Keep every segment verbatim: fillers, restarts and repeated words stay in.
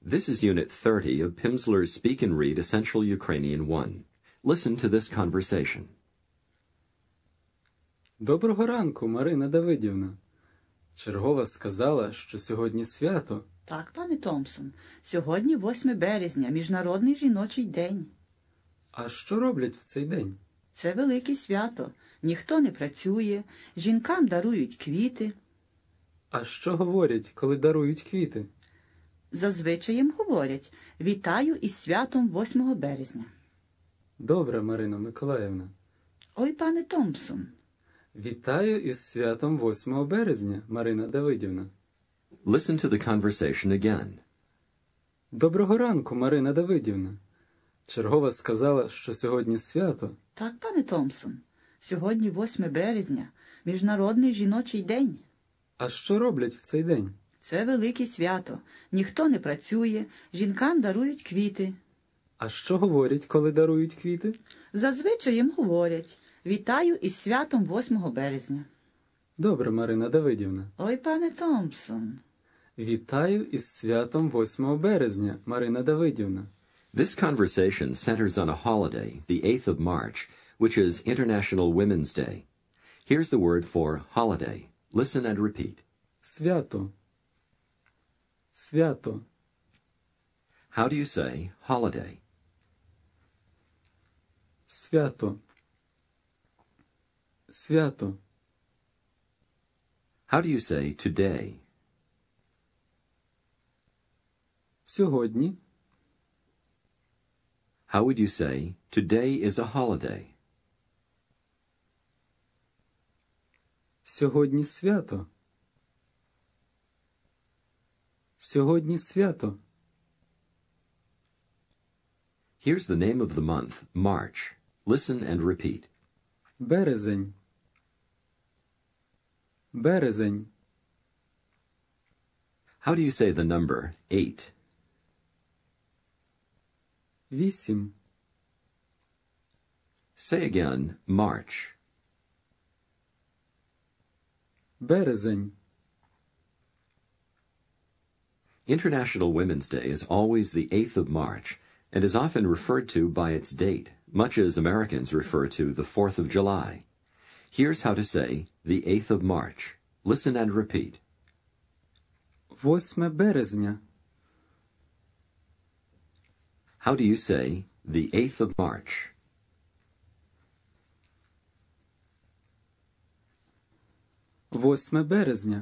This is Unit thirty of Pimsleur's Speak and Read Essential Ukrainian one. Listen to this conversation. Доброго ранку, Марина Давидівна. Чергова сказала, що сьогодні свято. Так, пане Томпсон, сьогодні восьме березня, Міжнародний жіночий день. А що роблять в цей день? Це велике свято. Ніхто не працює, жінкам дарують квіти. А що говорять, коли дарують квіти? Зазвичаєм говорять «Вітаю із святом восьмого березня». Добре, Марина Миколаївна. Ой, пане Томпсон. Вітаю із святом восьмого березня, Марина Давидівна. Listen to the conversation again. Доброго ранку, Марина Давидівна. Чергова сказала, що сьогодні свято. Так, пане Томпсон, сьогодні восьме березня, Міжнародний жіночий день. А що роблять в цей день? Це велике свято. Ніхто не працює, жінкам дарують квіти. А що говорять, коли дарують квіти? Зазвичай їм говорять «Вітаю із святом восьмого березня». Добре, Марина Давидівна. Ой, пане Томпсон. Вітаю із святом восьмого березня, Марина Давидівна. This conversation centers on a holiday, the eighth of March, which is International Women's Day. Here's the word for holiday. Listen and repeat. Свято. Свято. How do you say holiday? Свято. Свято. How do you say today? Сьогодні. How would you say today is a holiday? Сьогодні свято. Сьогодні свято. Here's the name of the month, March. Listen and repeat. Березень. Березень. How do you say the number eight? Вісім. Say again, March. Березень. International Women's Day is always the eighth of March and is often referred to by its date, much as Americans refer to the fourth of July. Here's how to say the eighth of March. Listen and repeat. Восьме березня. How do you say the eighth of March? Восьме березня.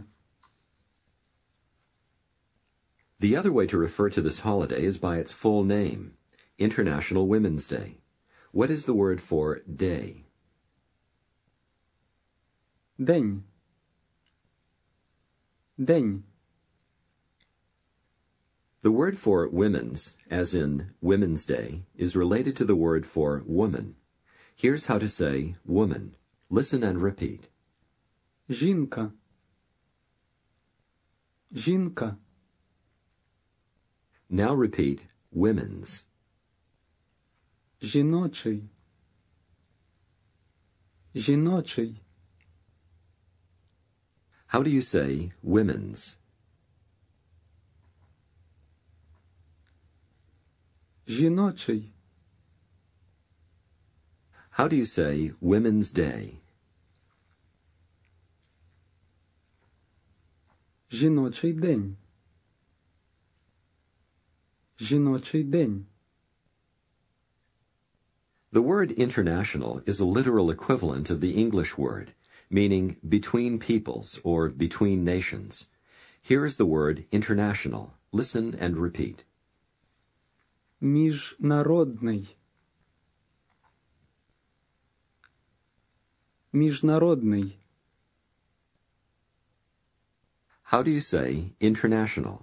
The other way to refer to this holiday is by its full name, International Women's Day. What is the word for day? День. День. The word for women's, as in Women's Day, is related to the word for woman. Here's how to say woman. Listen and repeat. Жінка. Жінка. Now repeat women's. Жіночий. Жіночий. How do you say women's? Жіночий. How do you say Women's Day? Жіночий день. Жіночий день. The word international is a literal equivalent of the English word, meaning between peoples or between nations. Here is the word international. Listen and repeat. Міжнародний. Міжнародний. How do you say international?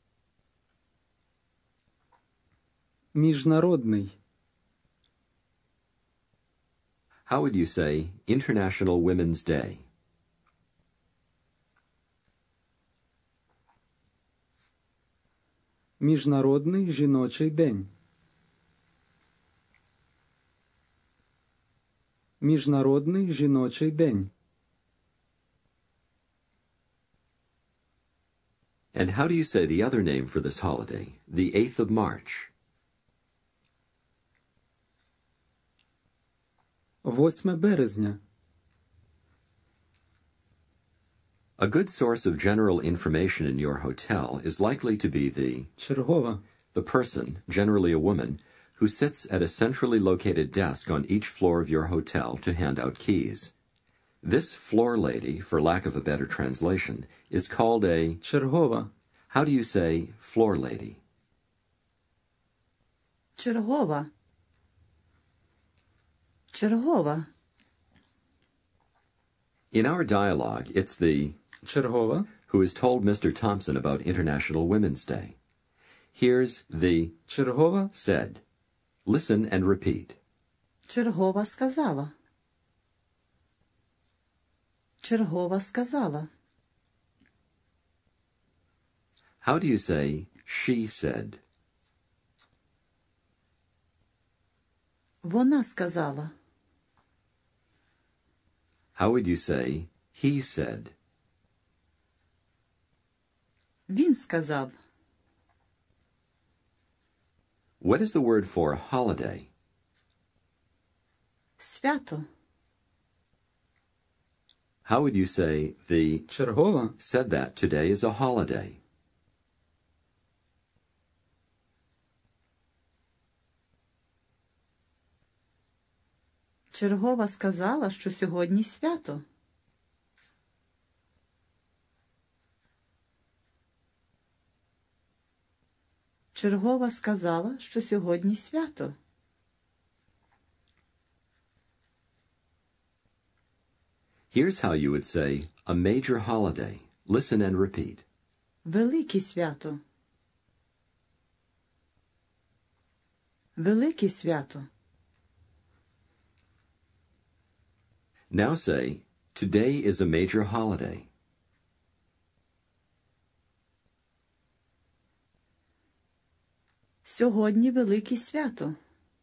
Міжнародний. How would you say International Women's Day? Міжнародний жіночий день. Міжнародний жіночий день. And how do you say the other name for this holiday, the eighth of March? восьме березня. A good source of general information in your hotel is likely to be the Чергова. the person, generally a woman, who sits at a centrally located desk on each floor of your hotel to hand out keys. This floor lady, for lack of a better translation, is called a... Чергова. How do you say floor lady? Чергова. Чергова. In our dialogue, it's the Чергова. who has told Mister Thompson about International Women's Day. Here's the Чергова. said. Listen and repeat. Чергова сказала. Чергова сказала. How do you say she said? Вона сказала. How would you say he said? Він сказав. What is the word for holiday? Свято. How would you say the Чергова. said that today is a holiday? Чергова сказала, що сьогодні свято. Чергова сказала, що сьогодні свято. Here's how you would say a major holiday. Listen and repeat. Велике свято. Велике свято. Now say, today is a major holiday. Сьогодні велике свято.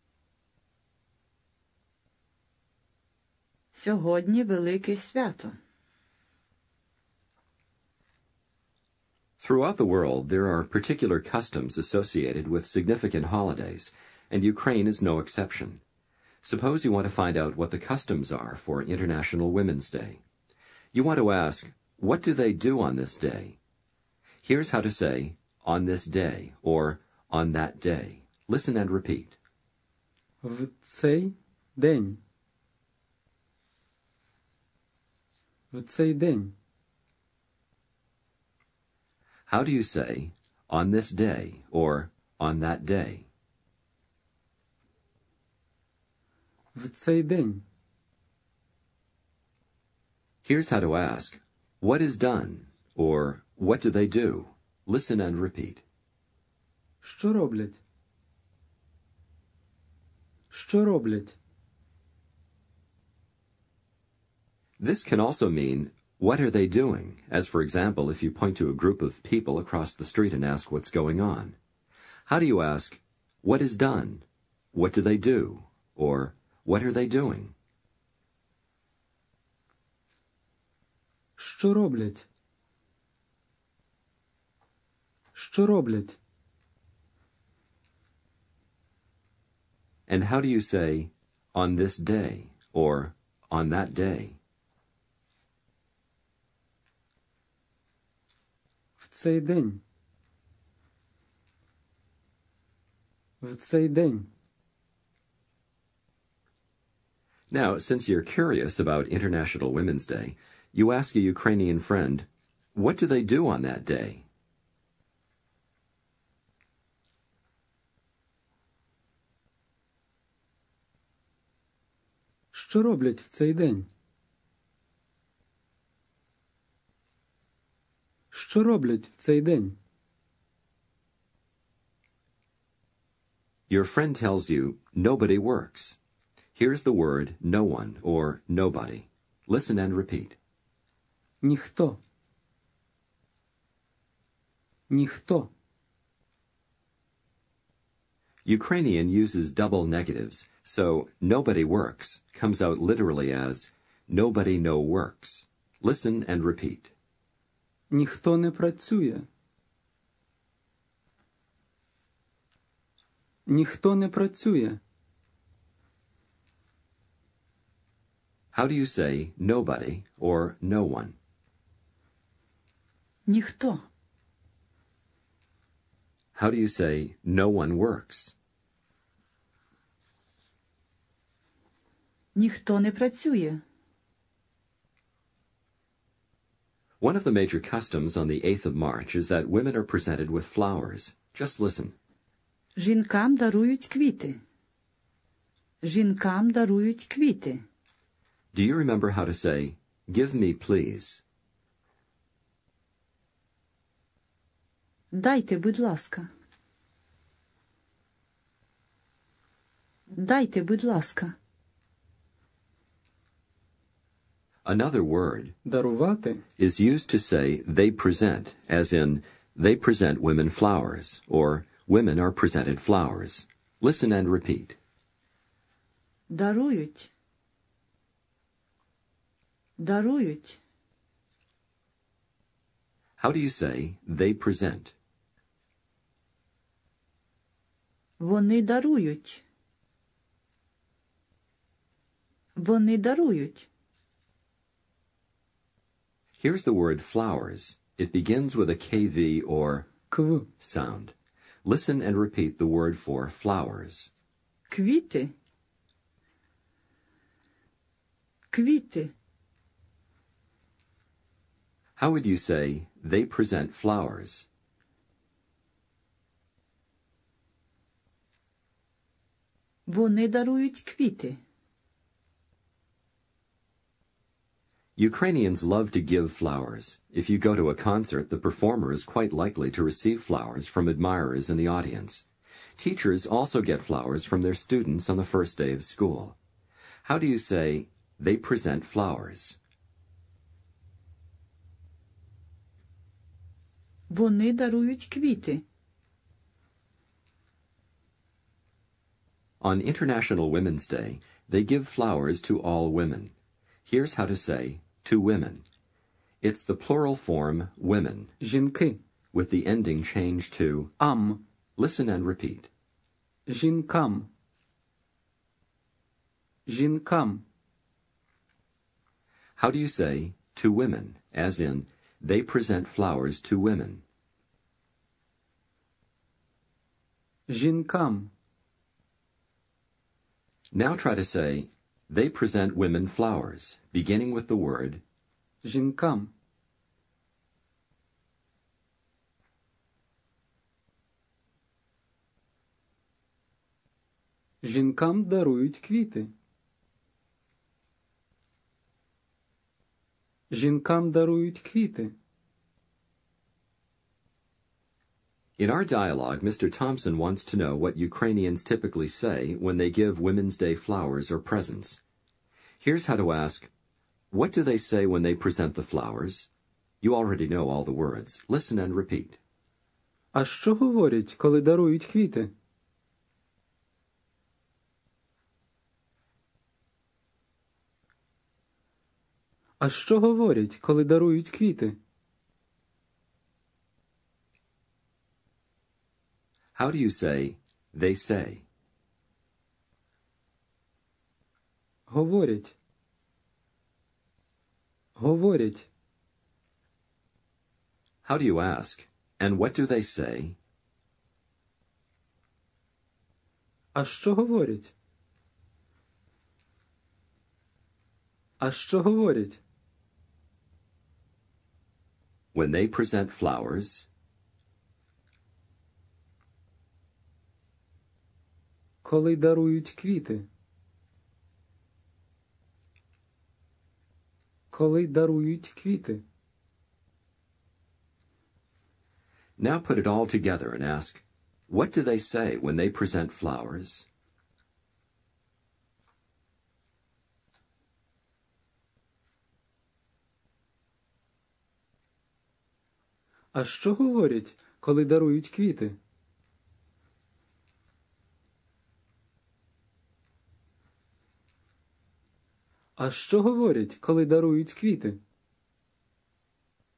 Сьогодні велике свято. Throughout the world, there are particular customs associated with significant holidays, and Ukraine is no exception. Suppose you want to find out what the customs are for International Women's Day. You want to ask, what do they do on this day? Here's how to say, on this day, or on that day. Listen and repeat. В цей день. В цей день. How do you say, on this day, or on that day? В цей день. Here's how to ask, what is done, or what do they do? Listen and repeat. Що роблять? Що роблять? This can also mean, what are they doing? As for example, if you point to a group of people across the street and ask what's going on. How do you ask, what is done? What do they do? Or, what are they doing? Що роблять? Що роблять? And how do you say, on this day, or on that day? В цей день. В цей день. Now, since you're curious about International Women's Day, you ask a Ukrainian friend, what do they do on that day? Що роблять в цей день? Що роблять в цей день? Your friend tells you, nobody works. Here's the word no one, or nobody. Listen and repeat. Ніхто. Ніхто. Ukrainian uses double negatives, so nobody works comes out literally as nobody no works. Listen and repeat. Ніхто не працює. Ніхто не працює. How do you say nobody or no one? Ніхто. How do you say no one works? Ніхто не працює. One of the major customs on the eighth of March is that women are presented with flowers. Just listen. Жінкам дарують квіти. Жінкам дарують квіти. Do you remember how to say, give me please? Дайте, будь ласка. Дайте, будь ласка. Another word Дарувати is used to say they present, as in, they present women flowers, or women are presented flowers. Listen and repeat. Дарують. Дарують. How do you say they present? Вони дарують. Вони дарують. Here's the word flowers. It begins with a K V or кв. sound. Listen and repeat the word for flowers. Квіти. Квіти. How would you say they present flowers? Вони дарують квіти. Ukrainians love to give flowers. If you go to a concert, the performer is quite likely to receive flowers from admirers in the audience. Teachers also get flowers from their students on the first day of school. How do you say, they present flowers? Вони дарують квіти. On International Women's Day, they give flowers to all women. Here's how to say, to women. It's the plural form, women, Жінки. with the ending changed to, Ам. listen and repeat. Жінкам. Жінкам. How do you say, to women, as in, they present flowers to women? Жінкам. Now try to say, they present women flowers, beginning with the word, Жінкам. Жінкам дарують квіти. Жінкам дарують квіти. In our dialogue, Mister Thompson wants to know what Ukrainians typically say when they give Women's Day flowers or presents. Here's how to ask, what do they say when they present the flowers? You already know all the words. Listen and repeat. А що говорять, коли дарують квіти? А що говорять, коли дарують квіти? How do you say, they say? Говорять. Говорять. How do you ask, and what do they say? А що говорять? А що говорять? When they present flowers, Коли дарують квіти. Коли дарують квіти. now put it all together and ask, what do they say when they present flowers? А що говорять, коли дарують квіти? А що говорять, коли дарують квіти?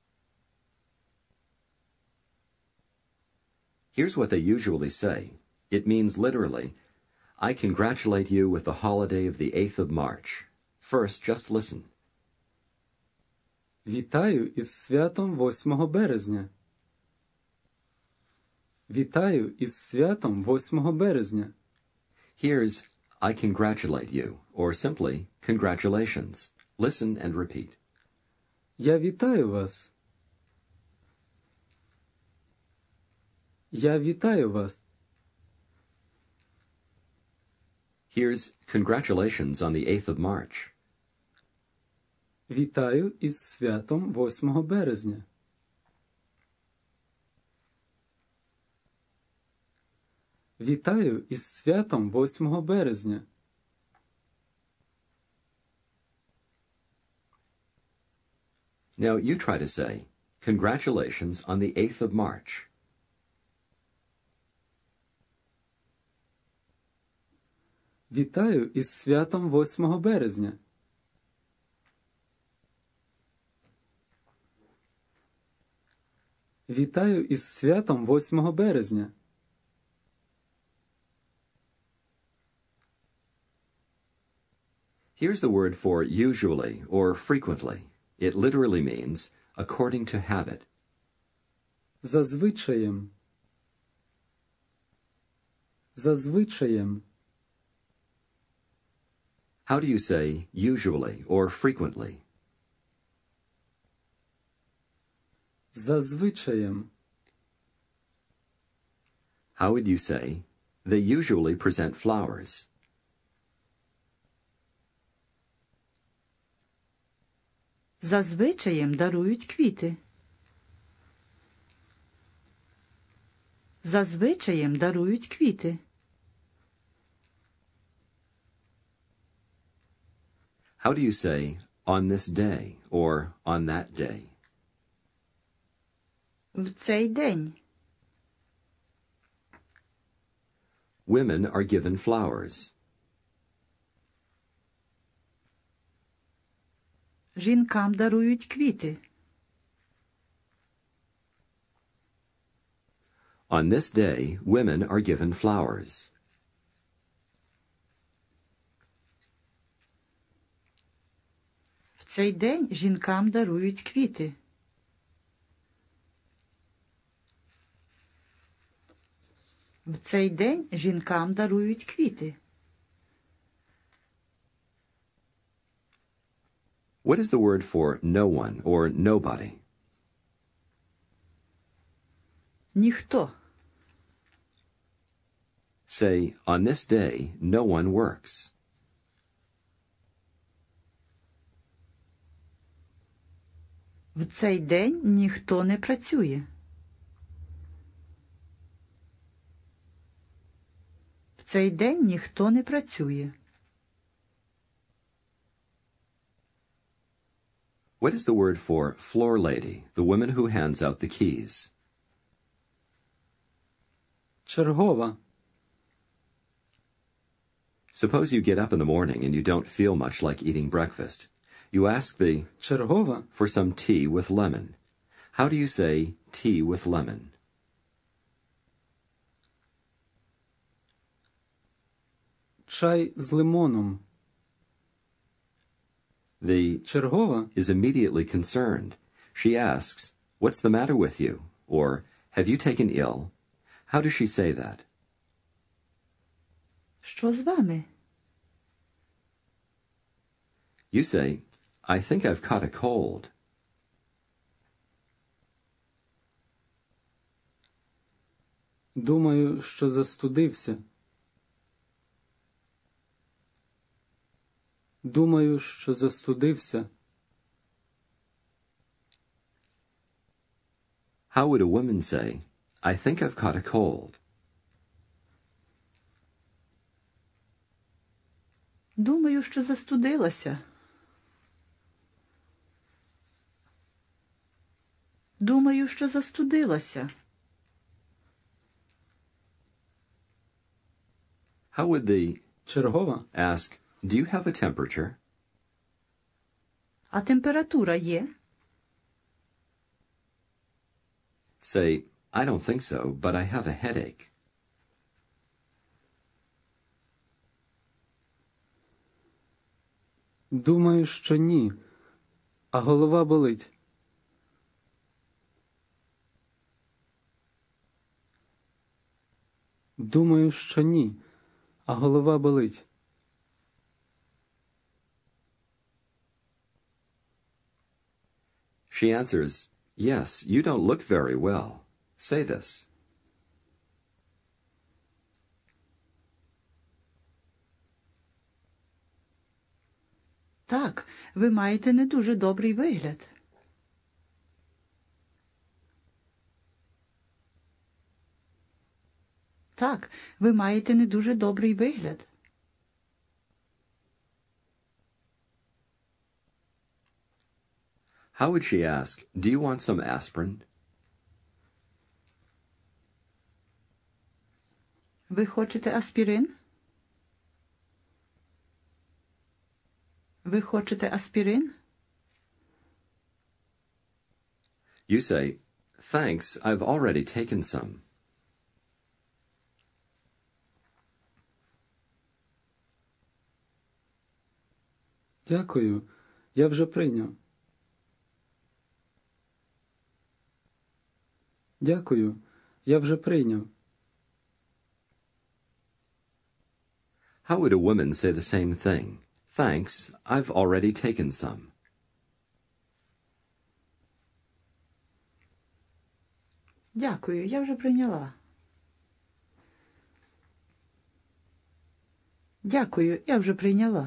Here's what they usually say. It means literally, I congratulate you with the holiday of the eighth of March. First, just listen. Вітаю із святом восьмого березня. Вітаю із святом восьмого березня. Here's I congratulate you, or simply, congratulations. Listen and repeat. Я вітаю вас. Я вітаю вас. Here's congratulations on the eighth of March. Вітаю із святом восьмого березня. Вітаю із святом восьмого березня. Now you try to say, congratulations on the eighth of March. Вітаю із святом восьмого березня. Вітаю із святом восьмого березня. Here's the word for usually or frequently. It literally means according to habit. За звичаєм. За звичаєм. How do you say usually or frequently? За звичаєм. How would you say they usually present flowers? За звичаєм дарують квіти. За звичаєм дарують квіти. How do you say on this day or on that day? В цей день. Women are given flowers. Жінкам дарують квіти. On this day, women are given flowers. В цей день жінкам дарують квіти. В цей день жінкам дарують квіти. What is the word for no one or nobody? Ніхто. Say, on this day, no one works. В цей день ніхто не працює. В цей день ніхто не працює. What is the word for floor lady, the woman who hands out the keys? Чергова. Suppose you get up in the morning and you don't feel much like eating breakfast. You ask the Чергова. for some tea with lemon. How do you say tea with lemon? Чай з лимоном. The Чергова. is immediately concerned. She asks, what's the matter with you? Or, have you taken ill? How does she say that? Що з вами? You say, I think I've caught a cold. Думаю, що застудився. Думаю, що застудився. How would a woman say, I think I've caught a cold? Думаю, що застудилася. Думаю, що застудилася. How would the Чергова. ask, do you have a temperature? А температура є? Say, I don't think so, but I have a headache. Думаю, що ні. А голова болить. Думаю, що ні. А голова болить. She answers, "Yes, you don't look very well. Say this." Так, ви маєте не дуже добрий вигляд. Так, ви маєте не дуже добрий вигляд. How would she ask, "Do you want some aspirin?" Ви хочете аспірин? Ви хочете аспірин? You say, "Thanks, I've already taken some." Дякую. Я вже прийняв. Дякую. Я вже прийняв. How would a woman say the same thing? "Thanks, I've already taken some." Дякую, я вже прийняла. Дякую, я вже прийняла.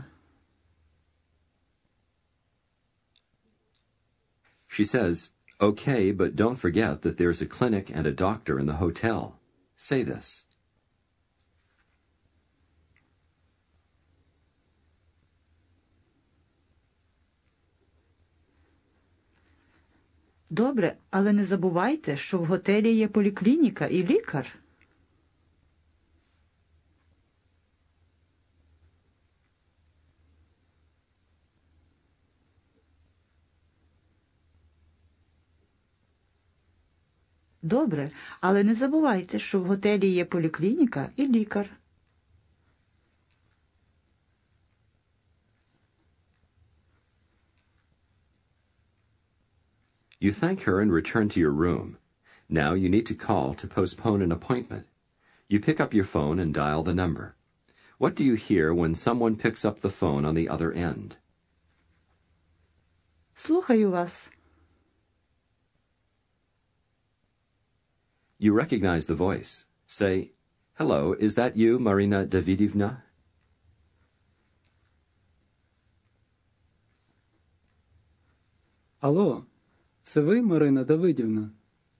She says, "Okay, but don't forget that there's a clinic and a doctor in the hotel." Say this. Добре, але не забувайте, що в готелі є поліклініка і лікар. Добре, але не забувайте, що в готелі є поліклініка і лікар. You thank her and return to your room. Now you need to call to postpone an appointment. You pick up your phone and dial the number. What do you hear when someone picks up the phone on the other end? Слухаю вас. You recognize the voice. Say, "Hello, is that you, Marina Davidivna?" Алло, це ви, Марина Давидівна?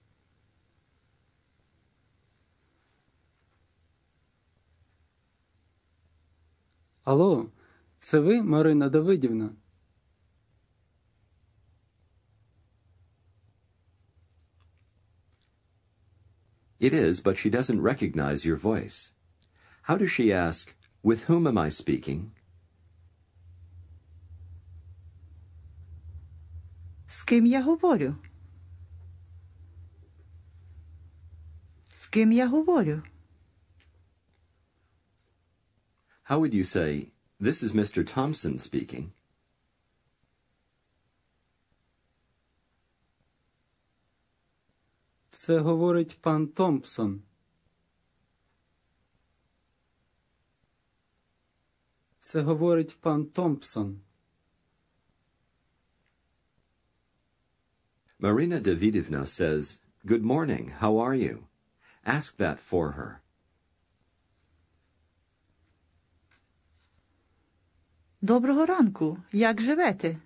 Алло, це ви, Марина Давидівна? It is, but she doesn't recognize your voice. How does she ask, "With whom am I speaking?" З ким я говорю? З ким я говорю? How would you say, "This is Mister Thompson speaking"? Це говорить пан Томпсон. Це говорить пан Томпсон. Marina Davidivna says, "Good morning, how are you?" Ask that for her. Доброго ранку. Як живете?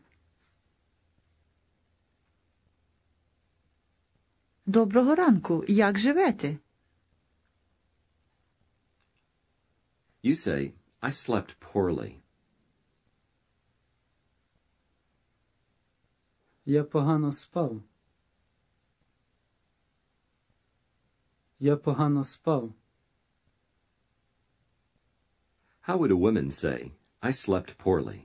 Доброго ранку. Як живете? You say, "I slept poorly." Я погано спав. Я погано спав. How would a woman say, "I slept poorly"?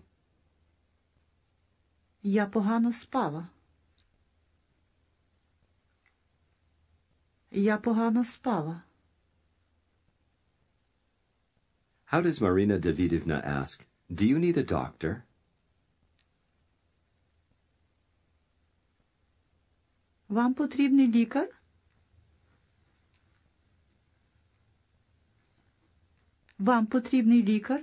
Я погано спала. Я погано спала. How does Marina Davidivna ask, "Do you need a doctor"? Вам потрібний лікар? Вам потрібний лікар?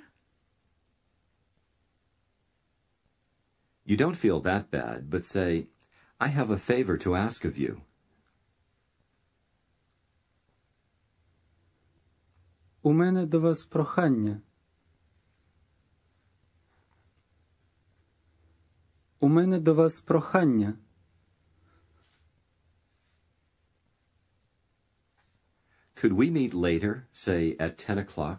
You don't feel that bad, but say, I have a favor to ask of you. У мене до вас прохання. У мене до вас прохання. Could we meet later, say at ten o'clock?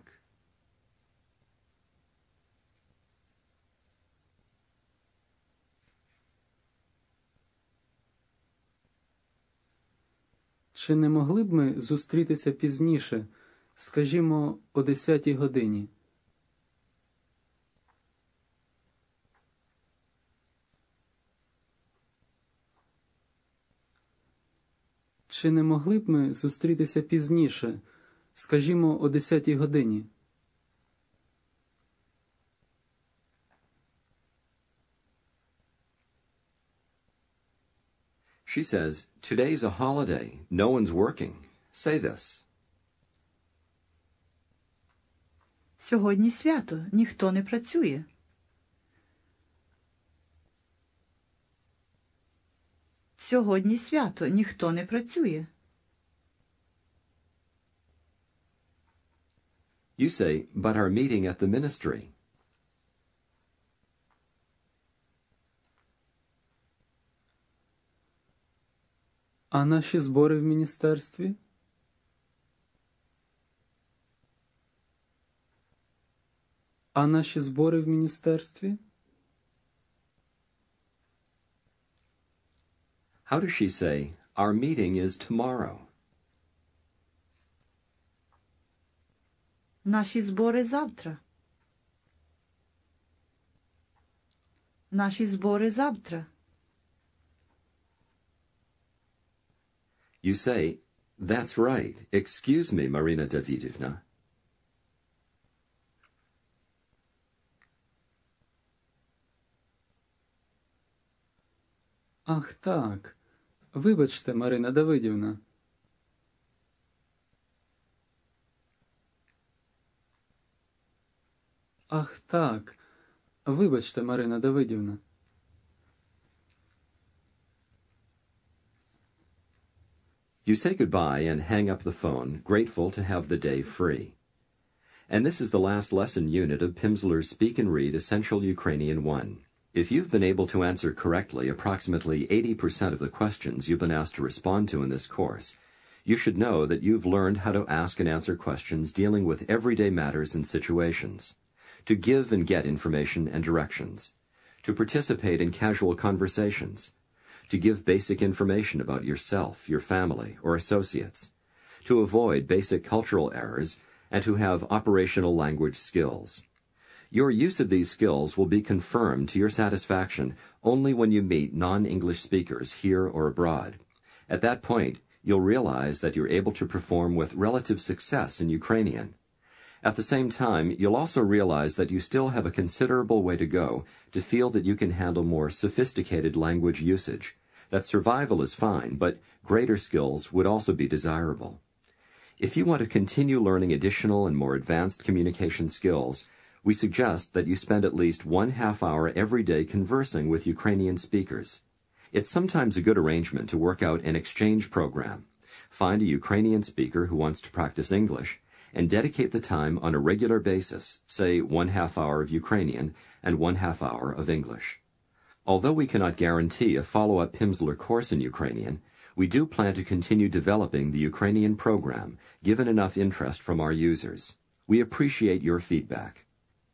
Чи не могли б ми зустрітися пізніше, скажімо, о десятій годині? Чи не могли б ми зустрітися пізніше, скажімо, о десятій годині? She says, today's a holiday. No one's working. Say this. Сьогодні свято, ніхто не працює. Сьогодні свято, ніхто не працює. You say, but our meeting at the ministry. А наші збори в міністерстві? А наші збори в міністерстві? How does she say, our meeting is tomorrow? Наші збори завтра. Наші збори завтра. You say, that's right. Excuse me, Marina Davidovna. Ах так. Вибачте, Марина Давидівна. Ах так. Вибачте, Марина Давидівна. You say goodbye and hang up the phone, grateful to have the day free. And this is the last lesson unit of Pimsleur's Speak and Read Essential Ukrainian one. If you've been able to answer correctly approximately eighty percent of the questions you've been asked to respond to in this course, you should know that you've learned how to ask and answer questions dealing with everyday matters and situations, to give and get information and directions, to participate in casual conversations, to give basic information about yourself, your family, or associates, to avoid basic cultural errors, and to have operational language skills. Your use of these skills will be confirmed to your satisfaction only when you meet non-English speakers here or abroad. At that point, you'll realize that you're able to perform with relative success in Ukrainian. At the same time, you'll also realize that you still have a considerable way to go to feel that you can handle more sophisticated language usage, that survival is fine, but greater skills would also be desirable. If you want to continue learning additional and more advanced communication skills, we suggest that you spend at least one half hour every day conversing with Ukrainian speakers. It's sometimes a good arrangement to work out an exchange program. Find a Ukrainian speaker who wants to practice English, and dedicate the time on a regular basis, say one half hour of Ukrainian and one half hour of English. Although we cannot guarantee a follow-up Pimsleur course in Ukrainian, we do plan to continue developing the Ukrainian program, given enough interest from our users. We appreciate your feedback.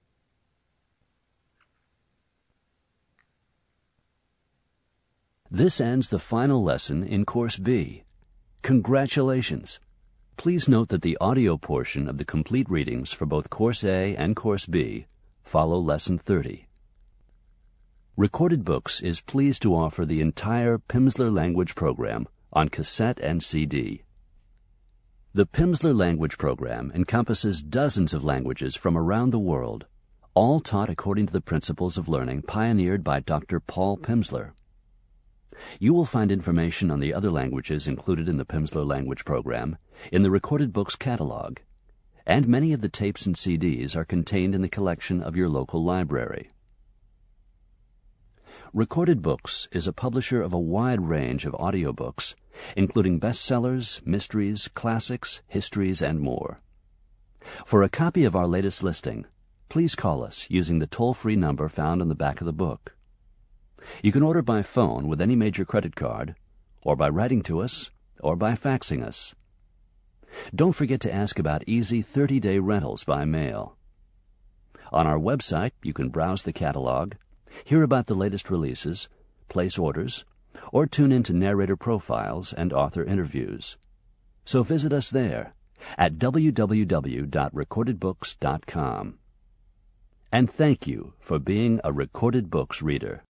This ends the final lesson in Course B. Congratulations! Please note that the audio portion of the complete readings for both Course A and Course B follow Lesson thirty. Recorded Books is pleased to offer the entire Pimsleur language program on cassette and C D. The Pimsleur language program encompasses dozens of languages from around the world, all taught according to the principles of learning pioneered by Doctor Paul Pimsleur. You will find information on the other languages included in the Pimsleur Language Program in the Recorded Books catalog, and many of the tapes and C Ds are contained in the collection of your local library. Recorded Books is a publisher of a wide range of audiobooks, including bestsellers, mysteries, classics, histories, and more. For a copy of our latest listing, please call us using the toll-free number found on the back of the book. You can order by phone with any major credit card, or by writing to us, or by faxing us. Don't forget to ask about easy thirty-day rentals by mail. On our website, you can browse the catalog, hear about the latest releases, place orders, or tune into narrator profiles and author interviews. So visit us there at w w w dot recorded books dot com. And thank you for being a Recorded Books reader.